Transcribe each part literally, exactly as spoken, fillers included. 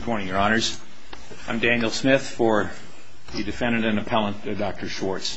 Good morning, Your Honors. I'm Daniel Smith for the defendant and appellant, uh, Doctor Schwartz.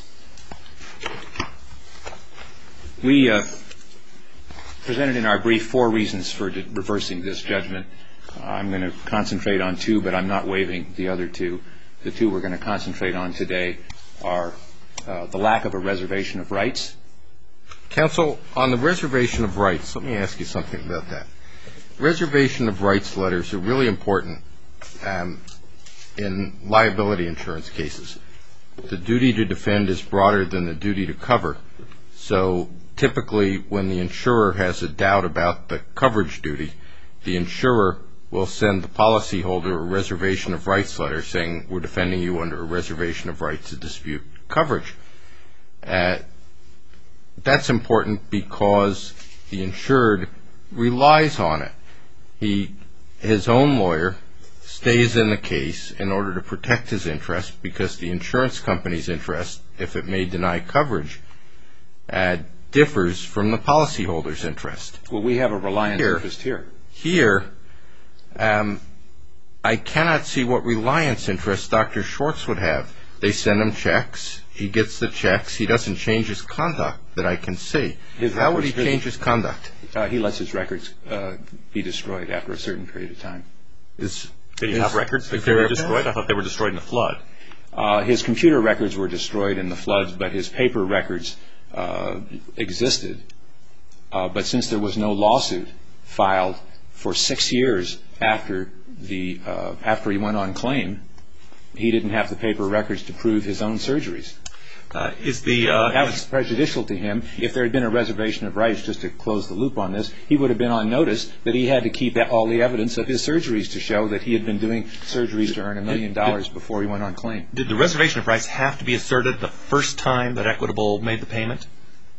We uh, presented in our brief four reasons for de- reversing this judgment. Uh, I'm going to concentrate on two, but I'm not waiving the other two. The two we're going to concentrate on today are uh, the lack of a reservation of rights. Counsel, on the reservation of rights, let me ask you something about that. Reservation of rights letters are really important um, in liability insurance cases. The duty to defend is broader than the duty to cover. So typically when the insurer has a doubt about the coverage duty, the insurer will send the policyholder a reservation of rights letter saying we're defending you under a reservation of rights to dispute coverage. Uh, that's important because the insured relies on it. He, his own lawyer stays in the case in order to protect his interest because the insurance company's interest, if it may deny coverage, uh, differs from the policyholder's interest. Well, we have a reliance here, interest here. Here, um, I cannot see what reliance interest Doctor Schwartz would have. They send him checks. He gets the checks. He doesn't change his conduct that I can see. His How would he records- change his conduct? Uh, he lets his records uh, be destroyed after a certain period of time. Is, Did he is, have records that is could there be destroyed? I thought they were destroyed in the flood. Uh, his computer records were destroyed in the floods, but his paper records uh, existed. Uh, but since there was no lawsuit filed for six years after the uh, after he went on claim, he didn't have the paper records to prove his own surgeries. Uh, is the uh, That was prejudicial to him. If there had been a reservation of rights, just to close the loop on this, he would have been on notice that he had to keep all the evidence of his surgeries to show that he had been doing surgeries to earn a million dollars before he went on claim. Did the reservation of rights have to be asserted the first time that Equitable made the payment?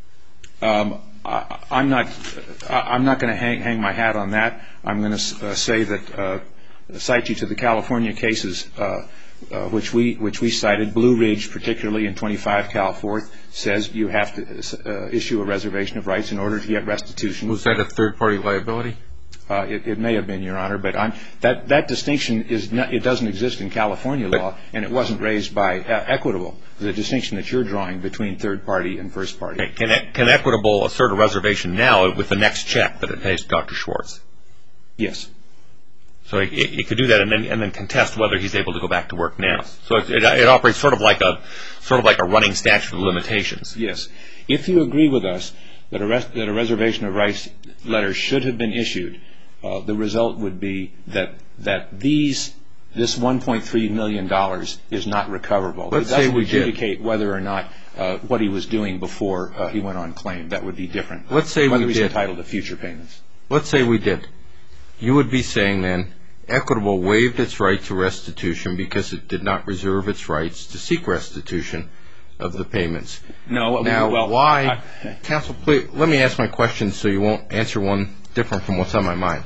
Um, I, I'm not. I, I'm not going to hang, hang my hat on that. I'm going to uh, say that uh, cite you to the California cases. Uh, Uh, which we which we cited. Blue Ridge, particularly in twenty-five Cal fourth, says you have to uh, issue a reservation of rights in order to get restitution. Was that a third-party liability? Uh, it, it may have been, Your Honor, but I'm, that that distinction is not, it doesn't exist in California law, and it wasn't raised by uh, Equitable. The distinction that you're drawing between third-party and first-party. Okay. Can, can Equitable assert a reservation now with the next check that it pays to Doctor Schwartz? Yes. So it, it could do that and then and then contest whether he's able to go back to work now. So it, it, it operates sort of like a sort of like a running statute of limitations. Yes. If you agree with us that a res- that a reservation of rights letter should have been issued, uh, the result would be that that these this one point three million dollars is not recoverable. Let's it doesn't say we adjudicate did. whether or not uh, what he was doing before uh, he went on claim. That would be different. Let's say whether we he's did. entitled to future payments. Let's say we did. You would be saying then Equitable waived its right to restitution because it did not reserve its rights to seek restitution of the payments. No. Now, well, why, I, counsel, please, let me ask my question so you won't answer one different from what's on my mind.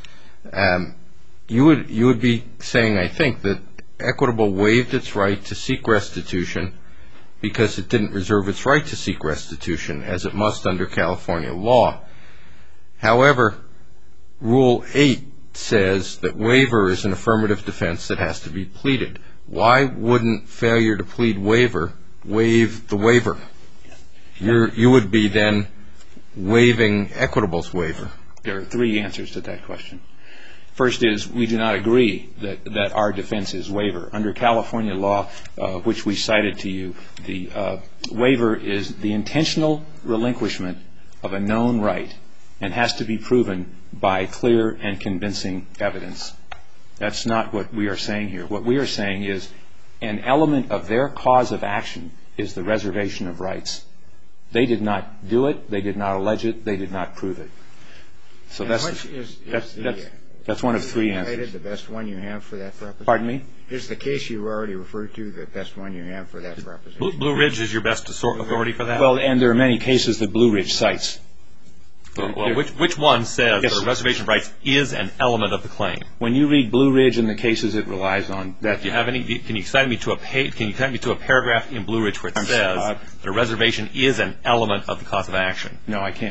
Um, you would you would be saying, I think, that Equitable waived its right to seek restitution because it didn't reserve its right to seek restitution, as it must under California law. However, Rule eight says that waiver is an affirmative defense that has to be pleaded. Why wouldn't failure to plead waiver waive the waiver? You're, you would be then waiving Equitable's waiver. There are three answers to that question. First is we do not agree that, that our defense is waiver. Under California law, uh, which we cited to you, the uh, waiver is the intentional relinquishment of a known right and has to be proven by clear and convincing evidence. That's not what we are saying here. What we are saying is an element of their cause of action is the reservation of rights. They did not do it. They did not allege it. They did not prove it. So And that's, which is, is that's, the, that's, that's one of three answers. The best one you have for that proposition? Pardon me? Is the case you already referred to the best one you have for that proposition? Blue, Blue Ridge is your best authority for that? Well, and there are many cases that Blue Ridge cites. Well, well, which, which one says Yes. that a reservation of rights is an element of the claim? When you read Blue Ridge and the cases it relies on, that Do you have any? Can you cite me to a page? Can you cite me to a paragraph in Blue Ridge where it I'm says uh, that a reservation is an element of the cause of action? no, I can't.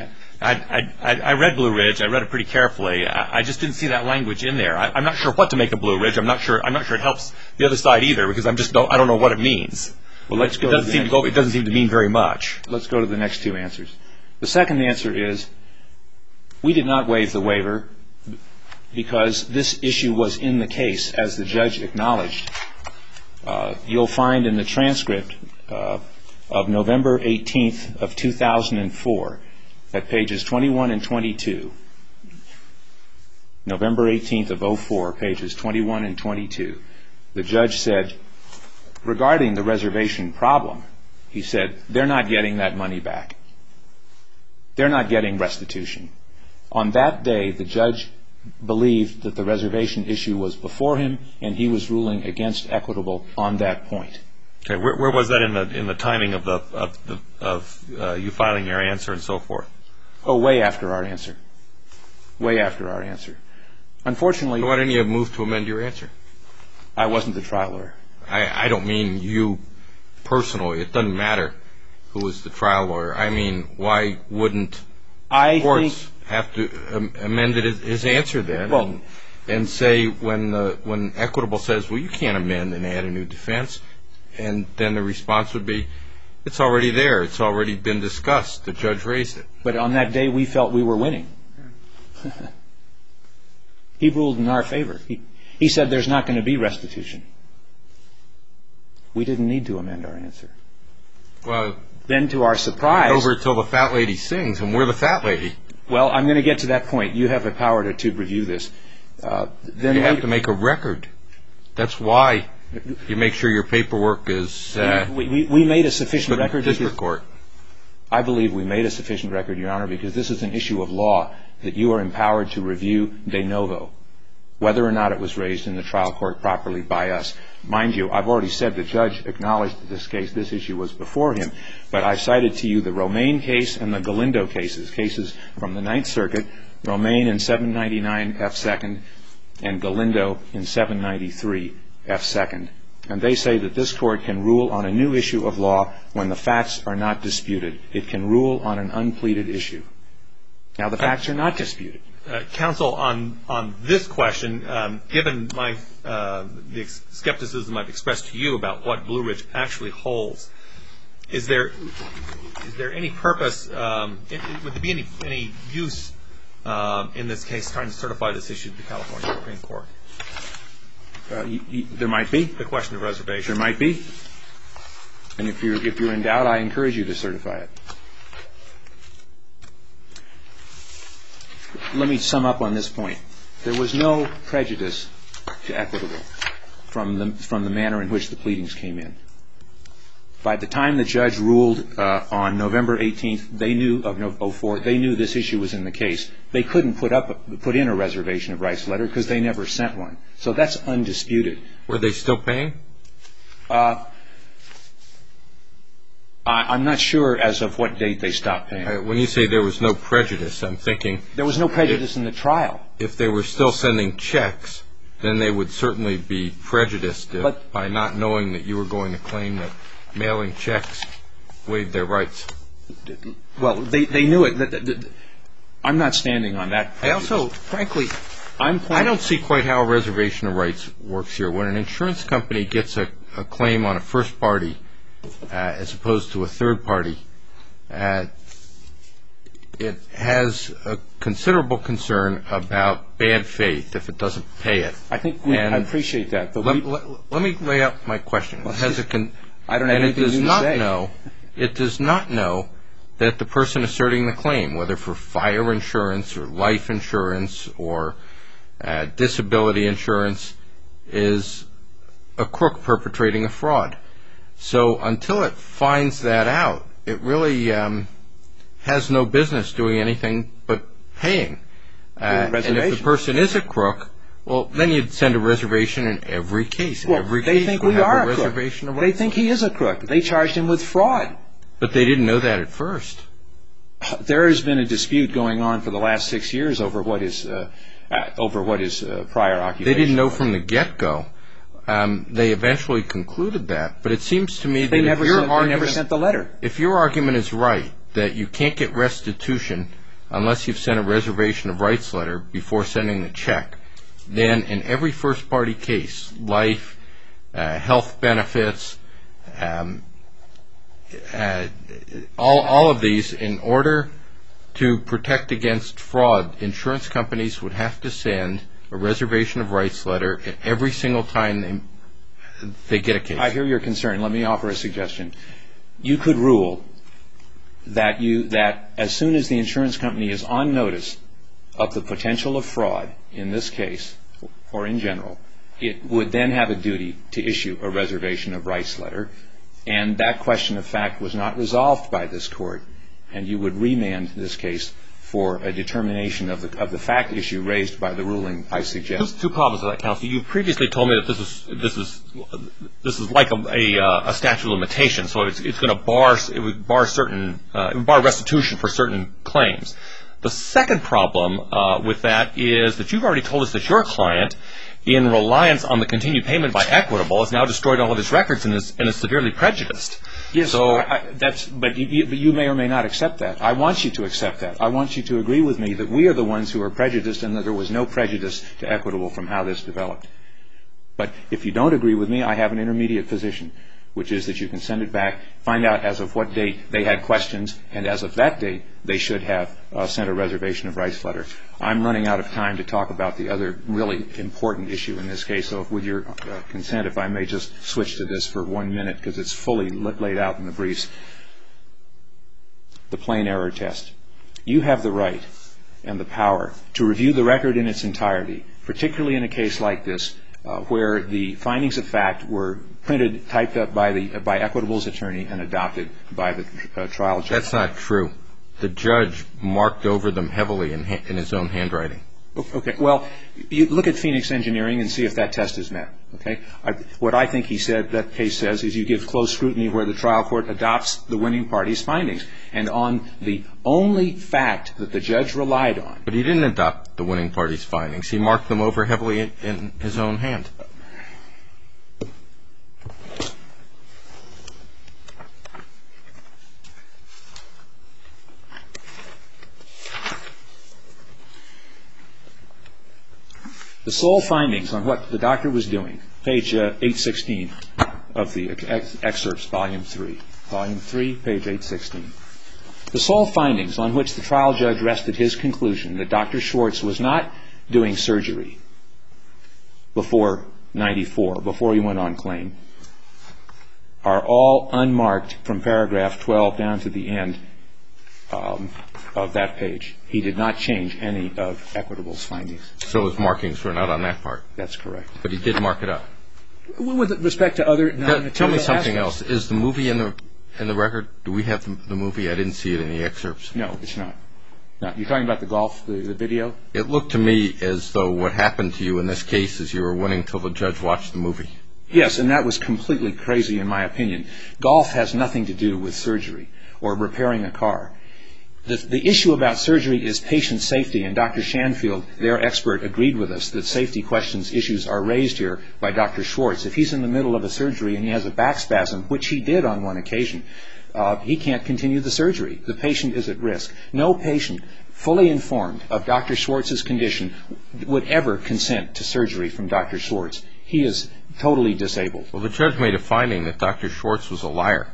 I, I, I read Blue Ridge. I read it pretty carefully. I, I just didn't see that language in there. I, I'm not sure what to make of Blue Ridge. I'm not sure. I'm not sure it helps the other side either because I'm just don't, I don't know what it means. Well, let's go it doesn't to the seem next, to go. It doesn't seem to mean very much. Let's go to the next two answers. The second answer is we did not waive the waiver because this issue was in the case, as the judge acknowledged. Uh, you'll find in the transcript uh, of November eighteenth of two thousand four at pages twenty-one and twenty-two. November eighteenth of oh four, pages twenty-one and twenty-two. The judge said, regarding the reservation problem, he said, they're not getting that money back. They're not getting restitution. On that day, the judge believed that the reservation issue was before him, and he was ruling against Equitable on that point. Okay, where, where was that in the in the timing of the of the, of uh, you filing your answer and so forth? Oh, way after our answer. Way after our answer. Unfortunately, So why didn't you move to amend your answer? I wasn't the trial lawyer. I, I don't mean you personally. It doesn't matter who was the trial lawyer. I mean, why wouldn't I courts think have to um, amend it, his answer then Well- and, and say when the, when Equitable says, well, you can't amend and add a new defense, and then the response would be, it's already there. It's already been discussed. The judge raised it. But on that day, we felt we were winning. He ruled in our favor. He, he said there's not going to be restitution. We didn't need to amend our answer. Well, Then, to our surprise, over till the fat lady sings, and we're the fat lady. well, I'm going to get to that point. You have the power to, to review this. Uh, then You have later- to make a record. That's why you make sure your paperwork is uh, we, we, we made a sufficient put in record. district because- court. I believe we made a sufficient record, Your Honor, because this is an issue of law that you are empowered to review de novo, whether or not it was raised in the trial court properly by us. Mind you, I've already said the judge acknowledged that this case, this issue was before him, but I cited to you the Romaine case and the Galindo cases, cases from the Ninth Circuit, Romaine in seven ninety-nine F second and Galindo in seven ninety-three F second. And they say that this court can rule on a new issue of law when the facts are not disputed. It can rule on an unpleaded issue. Now, the facts are not disputed. Uh, counsel, on on this question, um, given my uh, the ex- skepticism I've expressed to you about what Blue Ridge actually holds, is there is there any purpose? Um, it, it, would there be any any use um, in this case trying to certify this issue to the California Supreme Court? Uh, you, you, there might be. The question of reservation. There might be. And if you're, if you're in doubt, I encourage you to certify it. Let me sum up on this point. There was no prejudice to Equitable from the, from the manner in which the pleadings came in. By the time the judge ruled uh, on November eighteenth, they knew of oh four, they knew this issue was in the case. They couldn't put up put in a reservation of rights letter because they never sent one. So that's undisputed. Were they still paying? Uh, I, I'm not sure as of what date they stopped paying. Uh, when you say there was no prejudice, I'm thinking There was no prejudice in the trial. if they were still sending checks, then they would certainly be prejudiced if, But- by not knowing that you were going to claim that mailing checks waived their rights. Well, they, they knew it. That- that- that- I'm not standing on that I prejudice. also, frankly, I'm I pointing, don't see quite how a reservation of rights works here. When an insurance company gets a, a claim on a first party uh, as opposed to a third party, uh, it has a considerable concern about bad faith if it doesn't pay it. I think we, And I appreciate that. But Let, we, let, let me lay out my question. It has a con- I don't have and it anything does new to not say. know. It does not know that the person asserting the claim, whether for fire insurance or life insurance or uh, disability insurance, is a crook perpetrating a fraud. So until it finds that out, it really um, has no business doing anything but paying. Uh, and if the reservation. person is a crook, well, then you'd send a reservation in every case. well, every they case think would we have are a a crook. reservation of They rights. think he is a crook. They charged him with fraud. But they didn't know that at first. There has been a dispute going on for the last six years over what his uh, uh, over what his uh, prior occupation. They didn't know was. from the get-go. Um, they eventually concluded that. But it seems to me that They if never your sent, they argument, never sent the letter. if your argument is right, that you can't get restitution unless you've sent a reservation of rights letter before sending the check, then in every first-party case, life, uh, health benefits, um, uh, all, all of these, in order to protect against fraud, insurance companies would have to send a reservation of rights letter every single time they, they get a case. I hear your concern. Let me offer a suggestion. You could rule that you that as soon as the insurance company is on notice of the potential of fraud in this case or in general, it would then have a duty to issue a reservation of rights letter, and that question of fact was not resolved by this court, and you would remand this case for a determination of the of the fact issue raised by the ruling I suggest. Two, two problems with that, counsel. You previously told me that this is this is this is like a a, a statute of limitations, so it's it's going to bar it would bar certain uh, it would bar restitution for certain claims. The second problem uh, with that is that you've already told us that your client, in reliance on the continued payment by Equitable, has now destroyed all of his records and is and is severely prejudiced. Yes, so I, I, that's. But you, but you may or may not accept that. I want you to accept that. I want you to agree with me that we are the ones who are prejudiced and that there was no prejudice to Equitable from how this developed. But if you don't agree with me, I have an intermediate position, which is that you can send it back, find out as of what date they had questions, and as of that date, they should have uh, sent a reservation of rights letter. I'm running out of time to talk about the other really important issue in this case, so if, with your uh, consent, if I may just switch to this for one minute, because it's fully laid out in the briefs. The plain error test. You have the right and the power to review the record in its entirety, particularly in a case like this, uh, where the findings of fact were printed, typed up by the by Equitable's attorney and adopted by the uh, trial judge. That's not true. The judge marked over them heavily in, ha- in his own handwriting. Okay. Well, you look at Phoenix Engineering and see if that test is met. Okay. I, what I think he said that case says is you give close scrutiny where the trial court adopts the winning party's findings, and on the only fact that the judge relied on. But he didn't adopt the winning party's findings. He marked them over heavily in, in his own hand. The sole findings on what the doctor was doing, page uh, eight sixteen of the ex- excerpts, volume three. Volume three, page eight sixteen. The sole findings on which the trial judge rested his conclusion that Doctor Schwartz was not doing surgery before ninety-four, before he went on claim, are all unmarked from paragraph twelve down to the end um, of that page. He did not change any of Equitable's findings. So his markings were not on that part. That's correct. But he did mark it up. With respect to other Now, tell me something aspects. else. Is the movie in the in the record? Do we have the, the movie? I didn't see it in the excerpts. No, it's not. No, you're talking about the golf, the, the video? It looked to me as though what happened to you in this case is you were winning till the judge watched the movie. Yes, and that was completely crazy in my opinion. Golf has nothing to do with surgery or repairing a car. The, the issue about surgery is patient safety, and Doctor Shanfield, their expert, agreed with us that safety questions issues are raised here by Doctor Schwartz. If he's in the middle of a surgery and he has a back spasm, which he did on one occasion, uh, he can't continue the surgery. The patient is at risk. No patient fully informed of Doctor Schwartz's condition would ever consent to surgery from Doctor Schwartz. He is totally disabled. Well, the judge made a finding that Doctor Schwartz was a liar.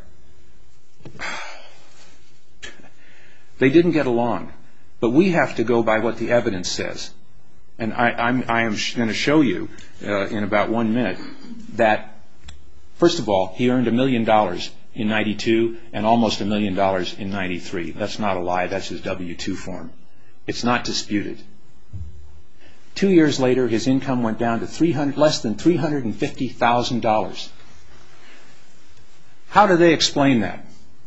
They didn't get along, but we have to go by what the evidence says. And I, I'm, I am sh- going to show you uh, in about one minute that, first of all, he earned a million dollars in ninety-two and almost a million dollars in ninety-three. That's not a lie. That's his W two form. It's not disputed. Two years later, his income went down to three hundred, less than three hundred fifty thousand dollars. How do they explain that?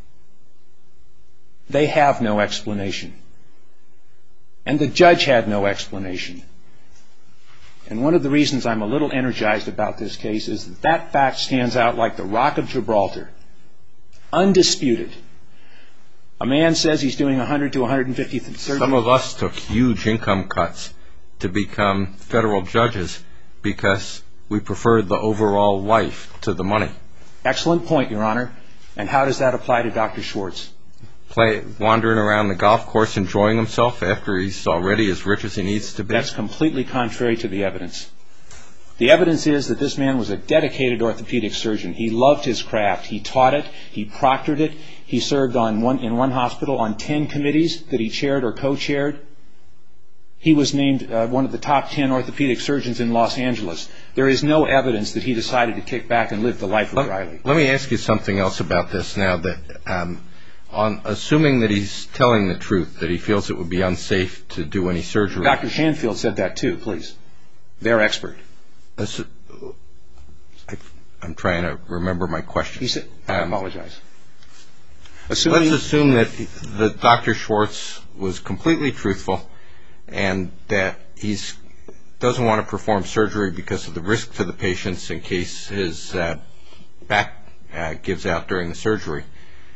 They have no explanation. And the judge had no explanation. And one of the reasons I'm a little energized about this case is that that fact stands out like the Rock of Gibraltar. Undisputed. A man says he's doing one hundred to one hundred fifty surgeries. Some of us took huge income cuts to become federal judges because we preferred the overall life to the money. Excellent point, Your Honor. And how does that apply to Doctor Schwartz? play, wandering around the golf course enjoying himself after he's already as rich as he needs to be? That's completely contrary to the evidence. The evidence is that this man was a dedicated orthopedic surgeon. He loved his craft. He taught it. He proctored it. He served on one, in one hospital on ten committees that he chaired or co-chaired. He was named uh, one of the top ten orthopedic surgeons in Los Angeles. There is no evidence that he decided to kick back and live the life of let, Riley. Let me ask you something else about this now. That um, on assuming that he's telling the truth, that he feels it would be unsafe to do any surgery. Doctor Shanfield said that too, please. They're expert. Assu- I, I'm trying to remember my question. He said, I Um, apologize. Assuming, Let's assume that that Doctor Schwartz was completely truthful and that he doesn't want to perform surgery because of the risk to the patients in case his uh, back uh, gives out during the surgery.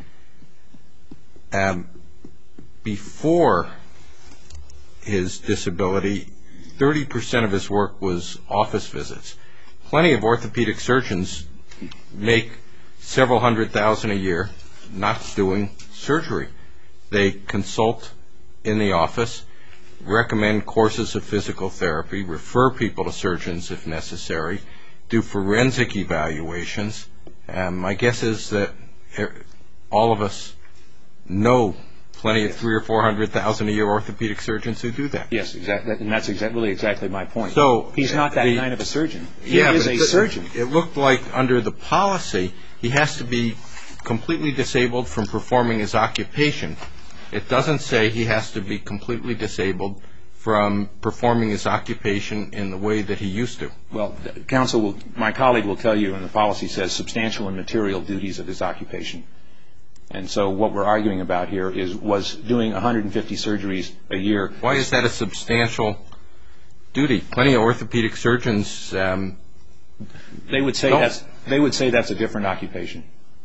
Um, before his disability, thirty percent of his work was office visits. Plenty of orthopedic surgeons make several hundred thousand a year not doing surgery. They consult in the office, recommend courses of physical therapy, refer people to surgeons if necessary, do forensic evaluations. Um, my guess is that all of us know plenty of three or four hundred thousand a year orthopedic surgeons who do that. yes, exactly, and that's exactly, really exactly my point. So he's not that the, kind of a surgeon. He yeah, is but a it, surgeon. It looked like under the policy he has to be completely disabled from performing his occupation. It doesn't say he has to be completely disabled from performing his occupation in the way that he used to. Well, counsel, will, my colleague will tell you, and the policy says substantial and material duties of his occupation. And so what we're arguing about here is was doing one hundred fifty surgeries a year. Why is that a substantial duty? Plenty of orthopedic surgeons. Um, they would say don't. that's they would say that's a different occupation.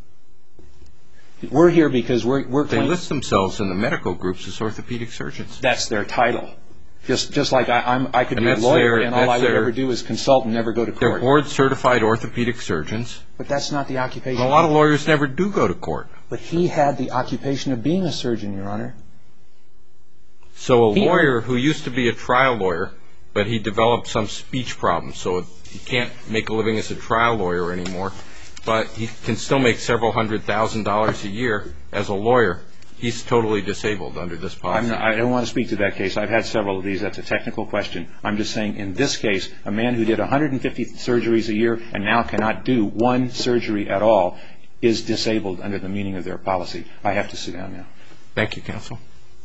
We're here because we're we're. They claim- list themselves in the medical groups as orthopedic surgeons. That's their title. Just just like I, I'm, I could And be a that's lawyer, their- and all I that's would their- ever do is consult and never go to They're court. board-certified orthopedic surgeons. But that's not the occupation. And a lot of lawyers never do go to court. But he had the occupation of being a surgeon, Your Honor. So a He- lawyer who used to be a trial lawyer, but he developed some speech problem, so he can't make a living as a trial lawyer anymore, but he can still make several hundred thousand dollars a year as a lawyer. He's totally disabled under this policy. I'm not, I don't want to speak to that case. I've had several of these. That's a technical question. I'm just saying in this case, a man who did one hundred fifty surgeries a year and now cannot do one surgery at all is disabled under the meaning of their policy. I have to sit down now. Thank you, counsel.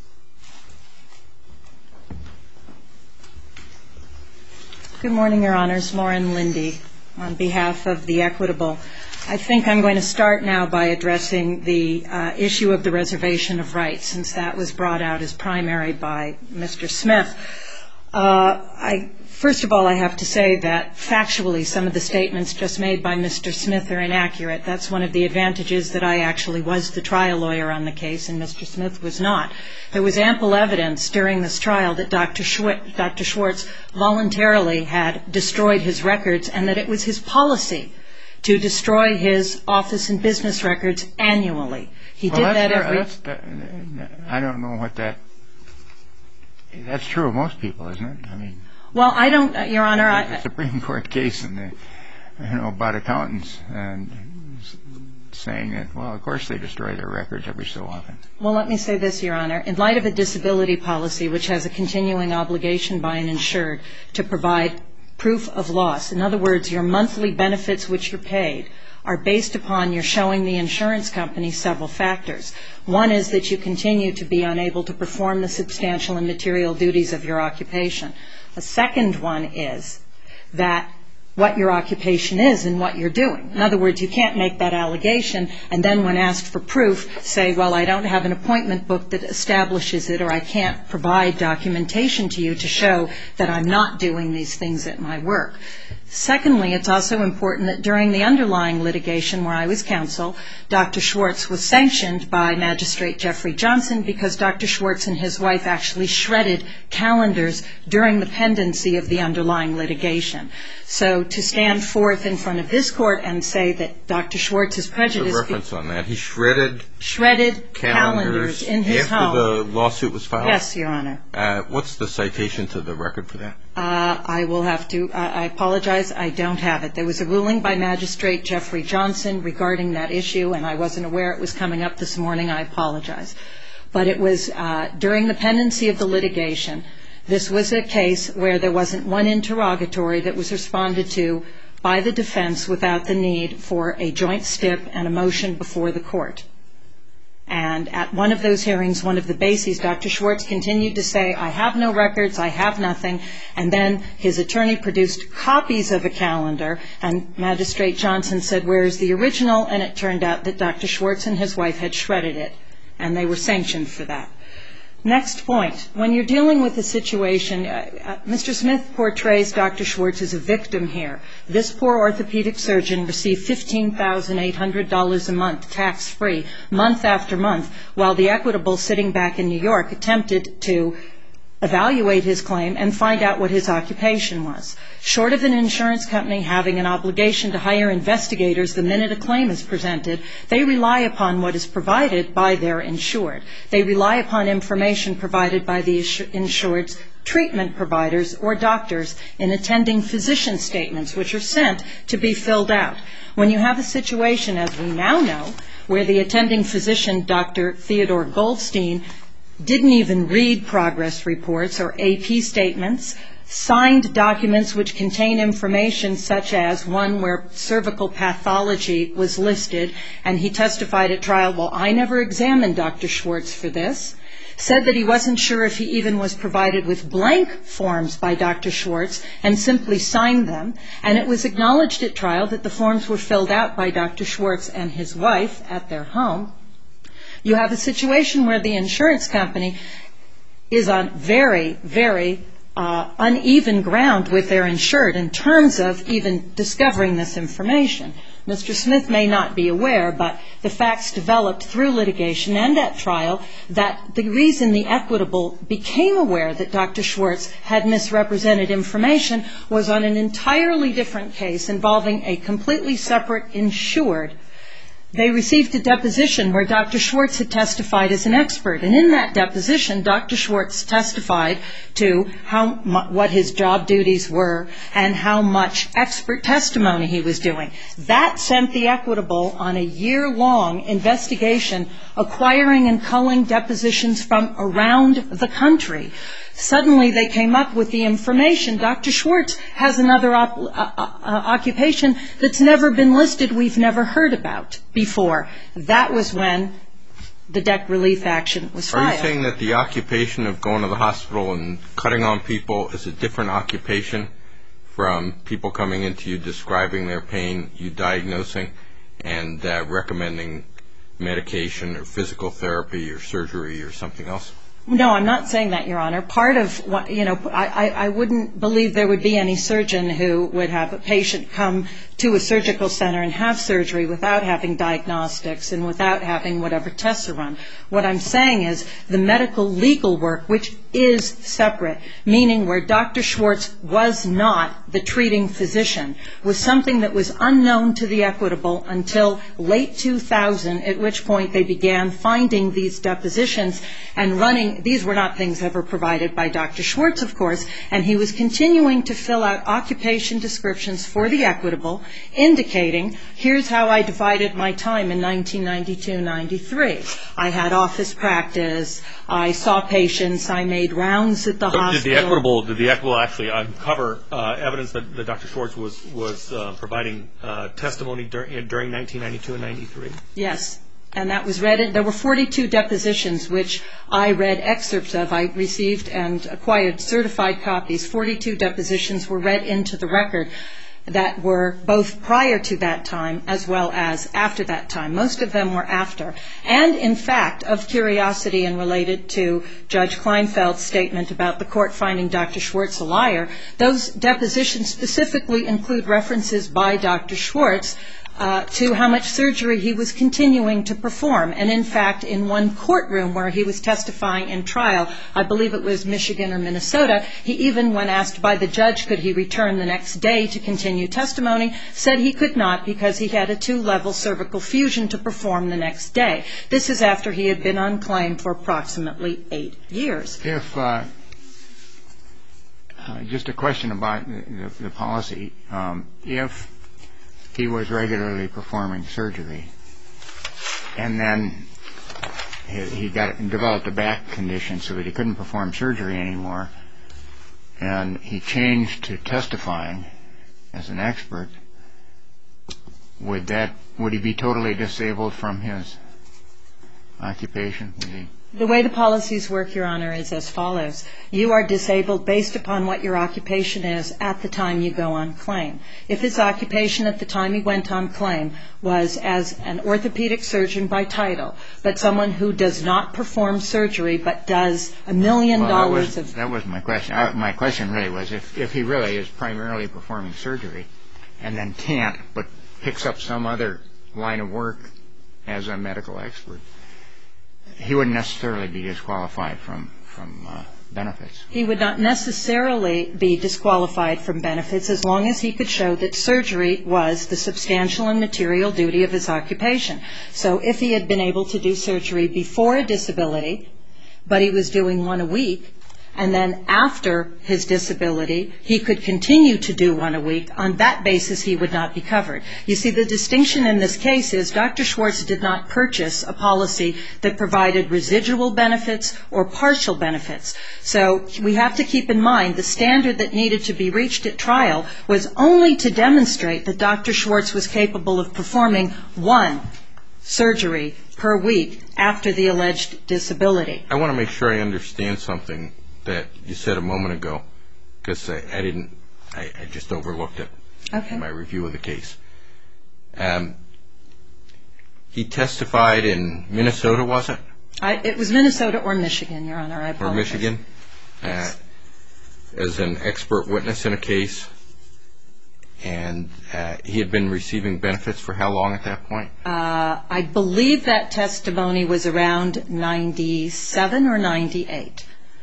Good morning, Your Honors. Lauren Lindy on behalf of the Equitable. I think I'm going to start now by addressing the uh, issue of the reservation of rights, since that was brought out as primary by Mister Smith. Uh, I, first of all, I have to say that factually some of the statements just made by Mister Smith are inaccurate. That's one of the advantages that I actually was the trial lawyer on the case and Mister Smith was not. There was ample evidence during this trial that Doctor Schwartz, Doctor Schwartz voluntarily had destroyed his records and that it was his policy to destroy his office and business records annually. He well, did that that's, every... That's, that, I don't know what that... That's true of most people, isn't it? I mean... Well, I don't, uh, Your Honor... There's I, a Supreme Court case in the, you know, about accountants and saying that, well, of course they destroy their records every so often. Well, let me say this, Your Honor. In light of a disability policy which has a continuing obligation by an insured to provide proof of loss, in other words, your monthly benefits which you're paid, are based upon your showing the insurance company several factors. One is that you continue to be unable to perform the substantial and material duties of your occupation. The second one is that what your occupation is and what you're doing. In other words, you can't make that allegation and then when asked for proof say, well, I don't have an appointment book that establishes it or I can't provide documentation to you to show that I'm not doing these things at my work. Secondly, it's also important that during the underlying litigation where I was counsel, Doctor Schwartz was sanctioned by Magistrate Jeffrey Johnson because Doctor Schwartz and his wife actually shredded calendars during the pendency of the underlying litigation. So to stand forth in front of this court and say that Doctor Schwartz is prejudiced... What's the reference on that? He shredded... Shredded calendars, calendars in his after home. the lawsuit was filed? Yes, Your Honor. Uh, what's the citation to the record for that? Uh, I will have to, uh, I apologize, I don't have it. There was a ruling by Magistrate Jeffrey Johnson regarding that issue, and I wasn't aware it was coming up this morning. I apologize. But it was uh, during the pendency of the litigation. This was a case where there wasn't one interrogatory that was responded to by the defense without the need for a joint stip and a motion before the court. And at one of those hearings, one of the bases, Doctor Schwartz continued to say, I have no records, I have nothing. And then his attorney produced copies of a calendar, and Magistrate Johnson said, where is the original? And it turned out that Doctor Schwartz and his wife had shredded it, and they were sanctioned for that. Next point. When you're dealing with a situation, uh, uh, Mister Smith portrays Doctor Schwartz as a victim here. This poor orthopedic surgeon received fifteen thousand eight hundred dollars a month, tax-free, month after month, while the Equitable, sitting back in New York, attempted to evaluate his claim and find out what his occupation was. Short of an insurance company having an obligation to hire investigators the minute a claim is presented, they rely upon what is provided by their insured. They rely upon information provided by the insured's treatment providers or doctors in attending physician statements, which are sent to be filled out. When you have a situation, as we now know, where the attending physician, Doctor Theodore Goldstein, didn't even read progress reports or A P statements, signed documents which contain information such as one where cervical pathology was listed, and he testified at trial, well, I never examined Doctor Schwartz for this, said that he wasn't sure if he even was provided with blank forms by Doctor Schwartz and simply signed them, and it was acknowledged at trial that the forms were filled out by Doctor Schwartz and his wife at their home. You have a situation where the insurance company is on very, very uh, uneven ground with their insured in terms of even discovering this information. Mister Smith may not be aware, but the facts developed through litigation and at trial that the reason the Equitable became aware that Doctor Schwartz had misrepresented information was on an entirely different case involving a completely separate insured. They received a deposition where Doctor Schwartz had testified as an expert, and in that deposition, Doctor Schwartz testified to how what his job duties were and how much expert testimony he was doing. That sent the Equitable on a year-long investigation, acquiring and culling depositions from around the country. Suddenly, they came up with the information. Doctor Schwartz has another op- uh, uh, occupation that's never been listed, we've never heard about before. That was when the debt relief action was filed. Are you saying that the occupation of going to the hospital and cutting on people is a different occupation from people coming into you describing their pain, you diagnosing, and uh, recommending medication or physical therapy or surgery or something else? No, I'm not saying that, Your Honor. Part of what, you know, I, I wouldn't believe there would be any surgeon who would have a patient come to a surgical center and have surgery without having diagnostics and without having whatever tests are run. What I'm saying is the medical legal work, which is separate, meaning where Doctor Schwartz was not the treating physician, was something that was unknown to the Equitable until late two thousand, at which point they began finding these depositions and running. These were not things ever provided by Doctor Schwartz, of course, and he was continuing to fill out occupation descriptions for the Equitable, indicating, here's how I divided my time in nineteen ninety-two ninety-three. I had office practice, I saw patients, I made rounds at the so hospital. Did the Equitable, did the Equitable actually uncover uh, evidence that, that Doctor Schwartz was, was uh, providing uh, testimony during, during nineteen ninety-two and ninety-three? Yes. And that was read in, there were forty-two depositions which I read excerpts of. I received and acquired certified copies. forty-two depositions were read into the record. that were both prior to that time as well as after that time. Most of them were after. And, in fact, of curiosity and related to Judge Kleinfeld's statement about the court finding Doctor Schwartz a liar, those depositions specifically include references by Doctor Schwartz Uh, to how much surgery he was continuing to perform. And, in fact, in one courtroom where he was testifying in trial, I believe it was Michigan or Minnesota, he even, when asked by the judge could he return the next day to continue testimony, said he could not because he had a two-level cervical fusion to perform the next day. This is after he had been on claim for approximately eight years. If, uh, uh, just a question about the, the policy, um, if he was regularly performing surgery, and then he, he got developed a back condition so that he couldn't perform surgery anymore, and he changed to testifying as an expert, would that would he be totally disabled from his occupation? Would he? The way the policies work, Your Honor, is as follows. You are disabled based upon what your occupation is at the time you go on claim. If his occupation at the time he went on claim was as an orthopedic surgeon by title, but someone who does not perform surgery but does a million well, dollars that was, of... That was my question. I, my question really was if, if he really is primarily performing surgery and then can't but picks up some other line of work as a medical expert, he wouldn't necessarily be disqualified from, from uh, benefits. He would not necessarily be disqualified from benefits as long as he could show that surgery was the substantial and material duty of his occupation. So if he had been able to do surgery before a disability, but he was doing one a week, and then after his disability, he could continue to do one a week. On that basis, he would not be covered. You see, the distinction in this case is Doctor Schwartz did not purchase a policy that provided residual benefits or partial benefits. So we have to keep in mind the standard that needed to be reached at trial was only to demonstrate that Doctor Schwartz was capable of performing one surgery per week after the alleged disability. I want to make sure I understand something that you said a moment ago, because I, I didn't, I, I just overlooked it okay. in my review of the case. Um, he testified in Minnesota, was it? I, it was Minnesota or Michigan, Your Honor. I apologize. Or Michigan, uh, as an expert witness in a case, and uh, he had been receiving benefits for how long at that point? Uh, I believe that testimony was around ninety-seven or ninety-eight.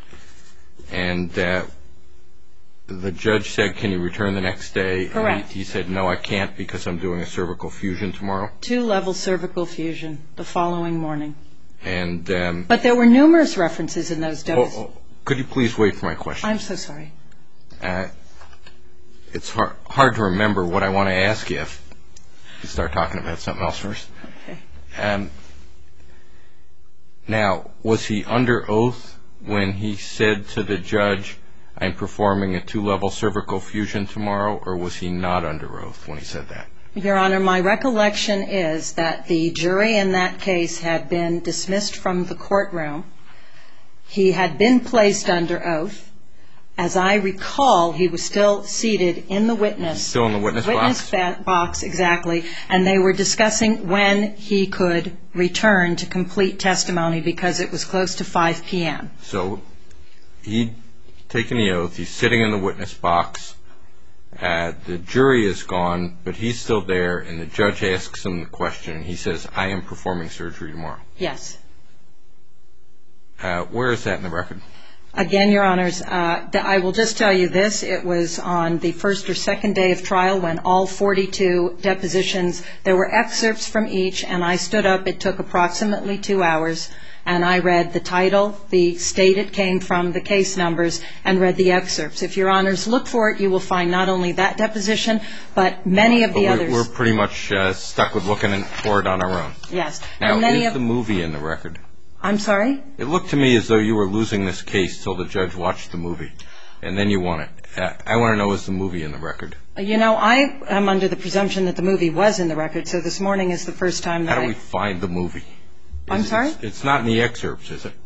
And uh, the judge said, can you return the next day? Correct. And he, he said, no, I can't because I'm doing a cervical fusion tomorrow. Two-level cervical fusion the following morning. And um, But there were numerous references in those depositions. oh, oh, could you please wait for my question? I'm so sorry. Uh, it's hard, hard to remember what I want to ask you if you start talking about something else first. Okay. Um, now, was he under oath when he said to the judge, I'm performing a two-level cervical fusion tomorrow, or was he not under oath when he said that? Your Honor, my recollection is that the jury in that case had been dismissed from the courtroom. He had been placed under oath. As I recall, he was still seated in the witness. Still in the witness, witness box? Witness box, exactly. And they were discussing when he could return to complete testimony because it was close to five p.m. So he'd taken the oath. He's sitting in the witness box. Uh, the jury is gone, but he's still there, and the judge asks him the question, and he says, I am performing surgery tomorrow. Yes. Uh, where is that in the record? Again, Your Honors, uh, I will just tell you this. It was on the first or second day of trial when all forty-two depositions, there were excerpts from each, and I stood up. It took approximately two hours, and I read the title, the state it came from, the case numbers, and read the excerpts. If Your Honors look for it, you will find not only that deposition, but many of the but others. We're pretty much uh, stuck with looking for it on our own. Yes. Now, and many is of, the movie in the record? I'm sorry? It looked to me as though you were losing this case till the judge watched the movie, and then you won it. Uh, I want to know, is the movie in the record? You know, I am under the presumption that the movie was in the record, so this morning is the first time that How do I... we find the movie? I'm Is- sorry? It's, it's not in the excerpts, is it?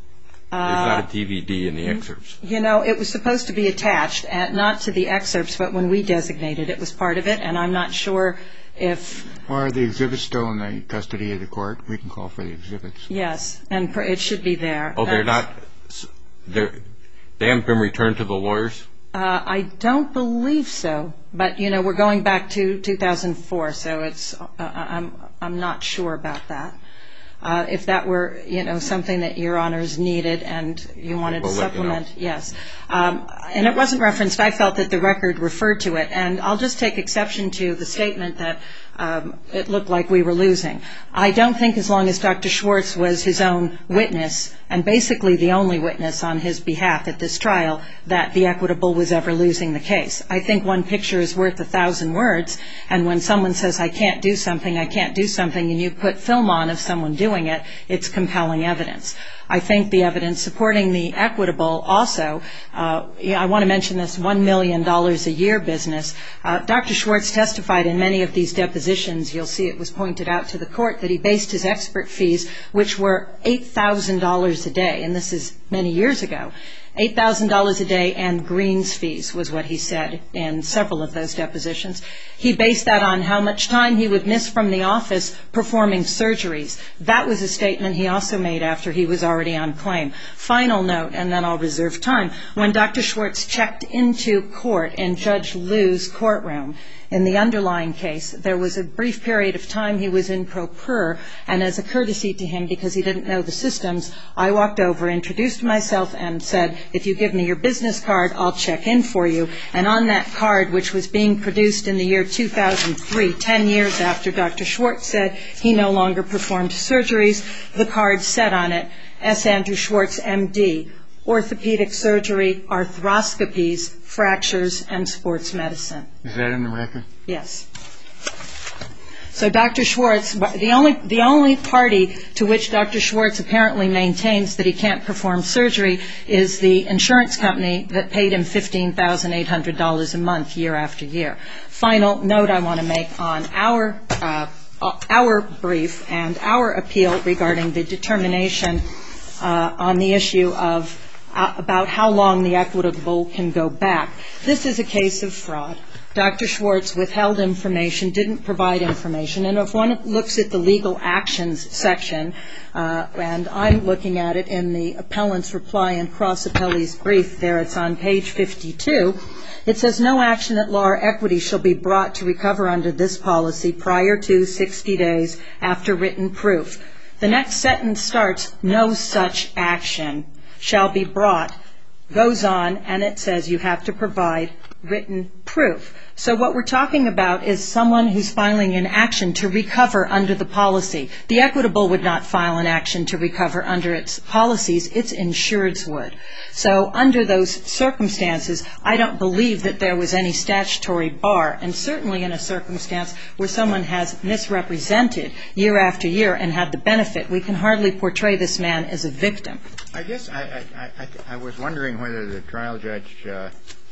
There's not a D V D in the excerpts. You know, it was supposed to be attached, at, not to the excerpts, but when we designated it was part of it, and I'm not sure if... Or are the exhibits still in the custody of the court? We can call for the exhibits. Yes, and per, it should be there. Oh, they're not... They're, they haven't been returned to the lawyers? Uh, I don't believe so, but, you know, we're going back to two thousand four, so it's... Uh, I'm, I'm not sure about that. Uh, if that were, you know, something that Your Honors needed and you wanted we'll to supplement, you know. yes. Um, and it wasn't referenced. I felt that the record referred to it. And I'll just take exception to the statement that um, it looked like we were losing. I don't think as long as Doctor Schwartz was his own witness, and basically the only witness on his behalf at this trial, that the Equitable was ever losing the case. I think one picture is worth a thousand words, and when someone says, I can't do something, I can't do something, and you put film on of someone doing it, it's compelling evidence. I think the evidence supporting the Equitable also, uh, I want to mention this one million dollars a year business. Uh, Doctor Schwartz testified in many of these depositions. You'll see it was pointed out to the court that he based his expert fees, which were eight thousand dollars a day, and this is many years ago. eight thousand dollars a day and greens fees was what he said in several of those depositions. He based that on how much time he would miss from the office performing surgeries. That was a statement he also made after he was already on claim. Final note, and then I'll reserve time. When Doctor Schwartz checked into court in Judge Liu's courtroom, in the underlying case, there was a brief period of time he was in pro per, and as a courtesy to him, because he didn't know the systems, I walked over, introduced myself, and said, if you give me your business card, I'll check in for you. And on that card, which was being produced in the year two thousand three, ten years after Doctor Schwartz said he no longer performed surgeries, the card said on it, S. Andrew Schwartz, M D, orthopedic surgery, arthroscopies, fractures, and sports medicine. Is that in the record? Yes. So Doctor Schwartz, the only the only party to which Doctor Schwartz apparently maintains that he can't perform surgery is the insurance company that paid him fifteen thousand eight hundred dollars a month year after year. Final note I want to make on our uh, our brief and our appeal regarding the determination uh, on the issue of uh, about how long the Equitable can go back. This is a case of fraud. Doctor Schwartz withheld information, didn't provide information, and if one looks at the legal actions section, uh, and I'm looking at it in the appellant's reply and cross-appellee's brief there, it's on page fifty-two, it says no action at law or equity shall be brought to recover under this policy prior to sixty days after written proof. The next sentence starts, no such action shall be brought, goes on, and it says you have to provide written proof. So what we're talking about is someone who's filing an action to recover under the policy. The Equitable would not file an action to recover under its policies. Its insureds would. So under those circumstances, I don't believe that there was any statutory bar, and certainly in a circumstance where someone has misrepresented year after year and had the benefit, we can hardly portray this man as a victim. I guess I, I, I, I was wondering whether the trial judge uh,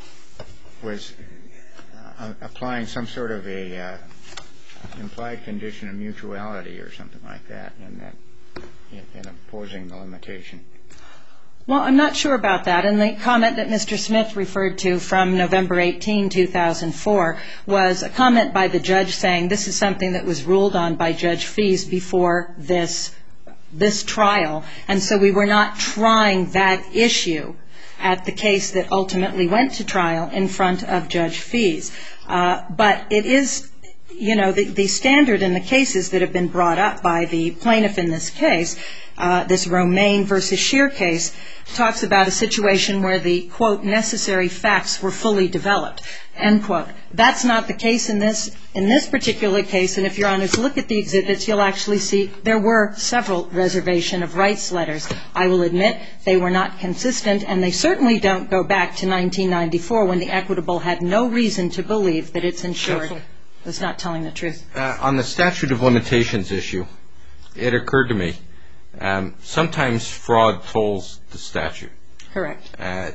was uh, applying some sort of a uh, implied condition of mutuality or something like that in that in, in imposing the limitation. Well, I'm not sure about that. And the comment that Mister Smith referred to from November eighteenth, two thousand four was a comment by the judge saying this is something that was ruled on by Judge Fees before this this trial. And so we were not trying that issue at the case that ultimately went to trial in front of Judge Fees. Uh, but it is, you know, the, the standard in the cases that have been brought up by the plaintiff in this case, uh, this Romaine versus Scheer case, talks about a situation where the, quote, necessary facts were fully developed, end quote. That's not the case in this in this particular case, and if Your Honors look at the exhibits, you'll actually see there were several reservation of rights letters. I will admit they were not consistent, and they certainly don't go back to nineteen ninety-four when the Equitable had no reason to believe that its insured Counsel? was not telling the truth. Uh, on the statute of limitations issue, it occurred to me, um, sometimes fraud tolls the statute. Correct. Uh,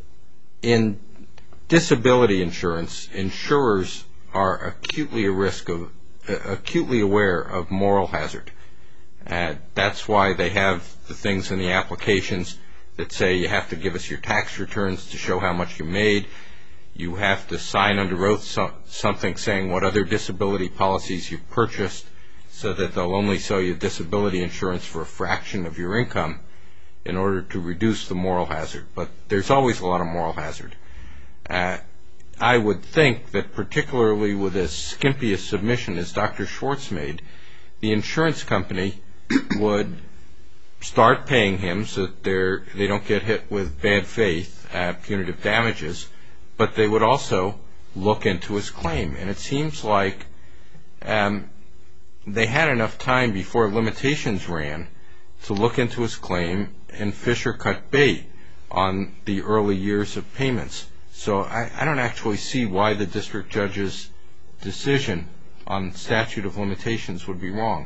in disability insurance, insurers are acutely a risk of, uh, acutely aware of moral hazard. Uh, that's why they have the things in the applications that say you have to give us your tax returns to show how much you made. You have to sign under oath so, something saying what other disability policies you've purchased so that they'll only sell you disability insurance for a fraction of your income in order to reduce the moral hazard. But there's always a lot of moral hazard. Uh, I would think that particularly with as skimpy a submission as Doctor Schwartz made, the insurance company would start paying him so that they're, they don't get hit with bad faith, uh, punitive damages, but they would also look into his claim. And it seems like um, they had enough time before limitations ran to look into his claim, and Fisher cut bait on the early years of payments. So I, I don't actually see why the district judge's decision on statute of limitations would be wrong.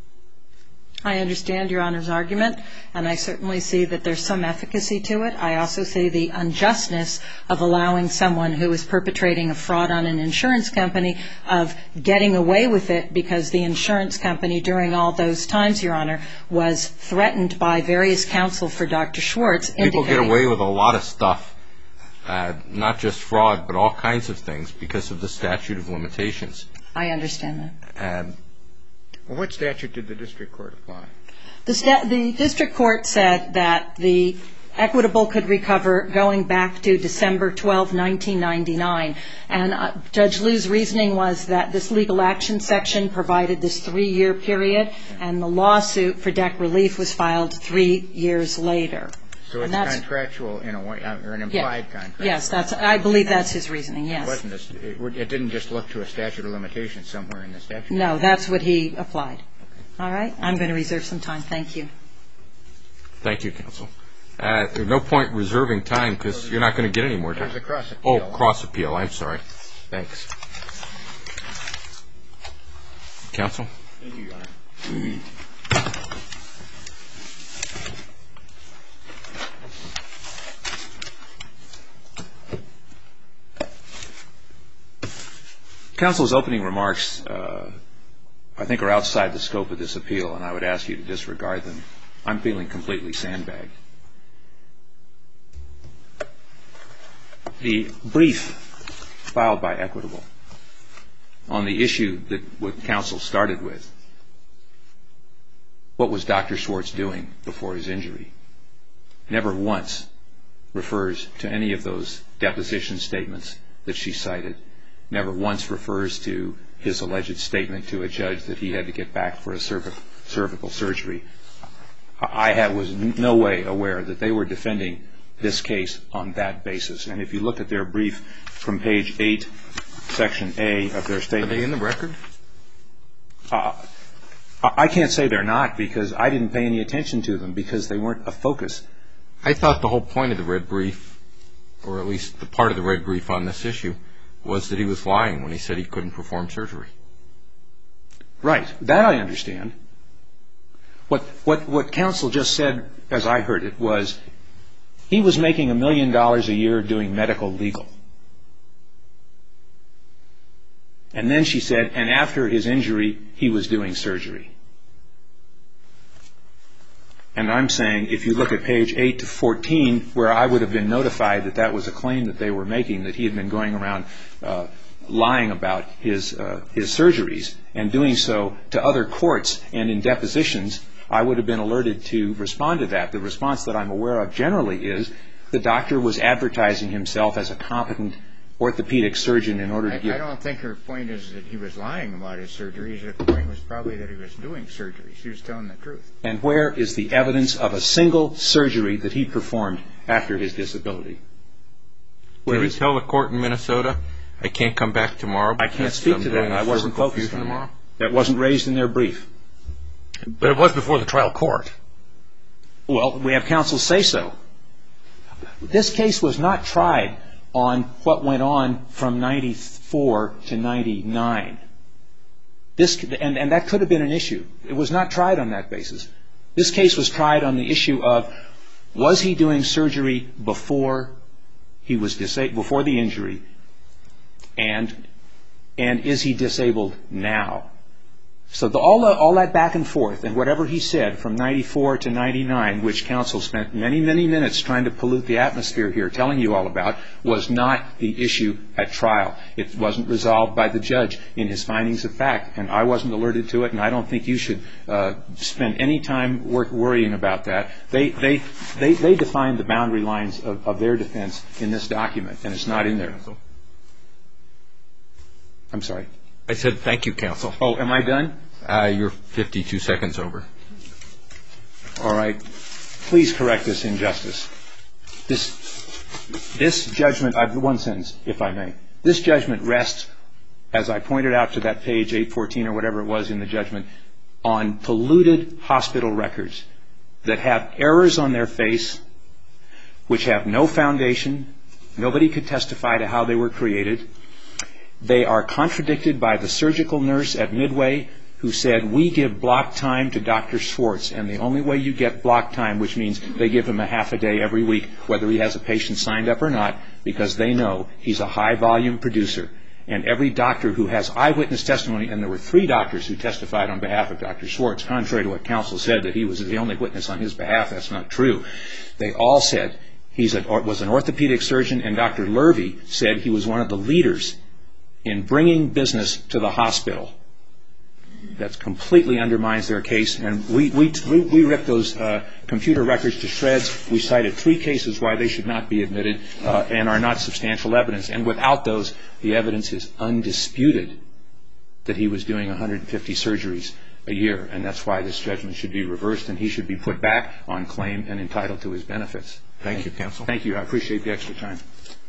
I understand Your Honor's argument, and I certainly see that there's some efficacy to it. I also see the unjustness of allowing someone who is perpetrating a fraud on an insurance company of getting away with it because the insurance company during all those times, Your Honor, was threatened by various counsel for Doctor Schwartz. People get away with a lot of stuff, uh, not just fraud, but all kinds of things because of the statute of limitations. I understand that. Um, Well, what statute did the district court apply? The, sta- the district court said that the equitable could recover going back to December twelfth, nineteen ninety-nine. And uh, Judge Liu's reasoning was that this legal action section provided this three-year period, and the lawsuit for debt relief was filed three years later. So it's contractual in a way, or an implied yeah, contract. Yes, that's. I believe that's his reasoning, yes. It wasn't a, it, it didn't just look to a statute of limitations somewhere in the statute? No, that's what he applied. Okay. All right. I'm going to reserve some time. Thank you. Thank you, counsel. Uh, there's no point reserving time because you're not going to get any more time. There's a cross appeal. Oh, cross appeal. I'm sorry. Thanks. Counsel? Thank you, Your Honor. Counsel's opening remarks, uh, I think, are outside the scope of this appeal, and I would ask you to disregard them. I'm feeling completely sandbagged. The brief filed by Equitable on the issue that what counsel started with, what was Doctor Schwartz doing before his injury, never once refers to any of those deposition statements that she cited, never once refers to his alleged statement to a judge that he had to get back for a cervic- cervical surgery. I had, was no way aware that they were defending this case on that basis. And if you look at their brief from page eight, section A of their statement. Are they in the record? Uh, I can't say they're not because I didn't pay any attention to them because they weren't a focus. I thought the whole point of the red brief, or at least the part of the red brief on this issue, was that he was lying when he said he couldn't perform surgery. Right. That I understand. What, what, what counsel just said, as I heard it, was he was making a million dollars a year doing medical legal. And then she said, and after his injury, he was doing surgery. And I'm saying, if you look at page eight to fourteen, where I would have been notified that that was a claim that they were making, that he had been going around uh, lying about his, uh, his surgeries and doing so to other courts and in depositions, I would have been alerted to respond to that. The response that I'm aware of generally is the doctor was advertising himself as a competent orthopedic surgeon in order to I, give... I don't think her point is that he was lying about his surgeries. Her point was probably that he was doing surgery. She was telling the truth. And where is the evidence of a single surgery that he performed after his disability? Where Did is he tell the court in Minnesota, I can't come back tomorrow? I can't speak to that. I wasn't focused on that. That wasn't raised in their brief. But it was before the trial court. Well, we have counsel say so. This case was not tried on what went on from ninety-four to ninety-nine. This, and, and that could have been an issue. It was not tried on that basis. This case was tried on the issue of, was he doing surgery before he was disa- before the injury, and and is he disabled now? So the, all, the, all that back and forth, and whatever he said from ninety-four to ninety-nine, which counsel spent many, many minutes trying to pollute the atmosphere here, telling you all about, was not the issue at trial. It wasn't resolved by the judge in his findings of fact, and I wasn't alerted to it, and I don't think you should uh, spend any time work, worrying about that. They, they, they, they defined the boundary lines of, of their defense in this document, and it's not in there. I'm sorry. I said thank you, counsel. Oh, am I done? Uh, you're fifty-two seconds over. All right. Please correct this injustice. This, this judgment, I've one sentence, if I may. This judgment rests, as I pointed out to that page eight fourteen or whatever it was in the judgment, on polluted hospital records that have errors on their face, which have no foundation. Nobody could testify to how they were created. They are contradicted by the surgical nurse at Midway who said, we give block time to Doctor Schwartz, and the only way you get block time, which means they give him a half a day every week, whether he has a patient signed up or not, because they know he's a high-volume producer. And every doctor who has eyewitness testimony, and there were three doctors who testified on behalf of Doctor Schwartz, contrary to what counsel said, that he was the only witness on his behalf. That's not true. They all said he was an orthopedic surgeon, and Doctor Lurvy said he was one of the leaders in bringing business to the hospital. That completely undermines their case, and we we we, we ripped those uh, computer records to shreds. We cited three cases why they should not be admitted uh, and are not substantial evidence. And without those, the evidence is undisputed that he was doing one hundred fifty surgeries a year, and that's why this judgment should be reversed, and he should be put back on claim and entitled to his benefits. Thank you, counsel. Thank you. I appreciate the extra time.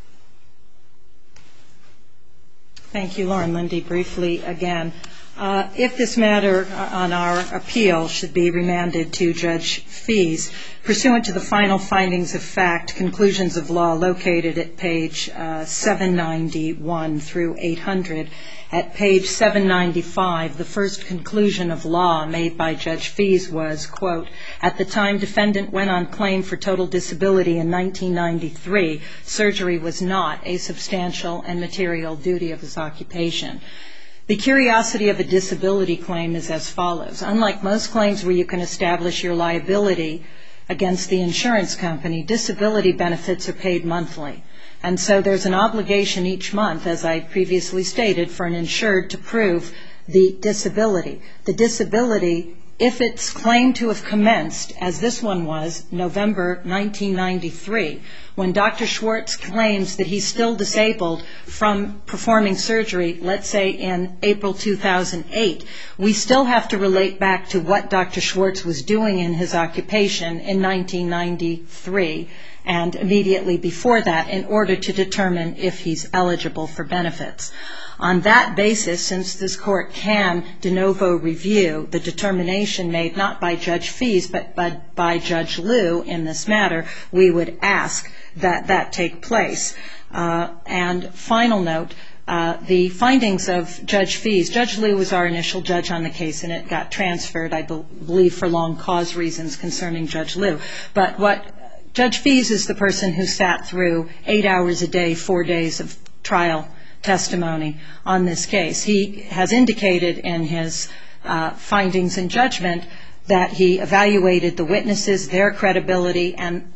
Thank you, Lauren Lindy. Briefly again, uh, if this matter on our appeal should be remanded to Judge Fees, pursuant to the final findings of fact, conclusions of law located at page uh, seven ninety-one through eight hundred, at page seven ninety-five, the first conclusion of law made by Judge Fees was, quote, at the time defendant went on claim for total disability in nineteen ninety-three, surgery was not a substantial and material duty of his occupation. The curiosity of a disability claim is as follows. Unlike most claims where you can establish your liability against the insurance company, disability benefits are paid monthly. And so there's an obligation each month, as I previously stated, for an insured to prove the disability. The disability, if it's claimed to have commenced, as this one was, November nineteen ninety-three, when Doctor Schwartz claims that he's still disabled from performing surgery, let's say in April two thousand eight, we still have to relate back to what Doctor Schwartz was doing in his occupation in nineteen ninety-three and immediately before that in order to determine if he's eligible for benefits. On that basis, since this court can de novo review the determination made not by Judge Fees but by, by Judge Liu in this matter, we would ask that that take place. Uh, and final note, uh, the findings of Judge Fees, Judge Liu was our initial judge on the case and it got transferred, I be- believe, for long cause reasons concerning Judge Liu. But what Judge Fees is the person who sat through eight hours a day, four days of trial testimony on this case. He has indicated in his uh, findings and judgment that he evaluated the witnesses, their credibility, and,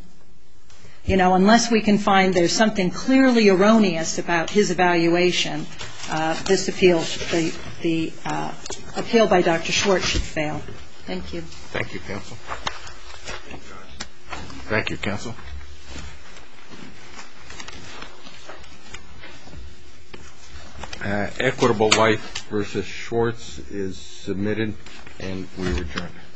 you know, unless we can find there's something clearly erroneous about his evaluation, uh, this appeal, the, the uh, appeal by Doctor Schwartz should fail. Thank you. Thank you, counsel. Thank you, counsel. Uh, Equitable Life versus Schwartz is submitted, and we return.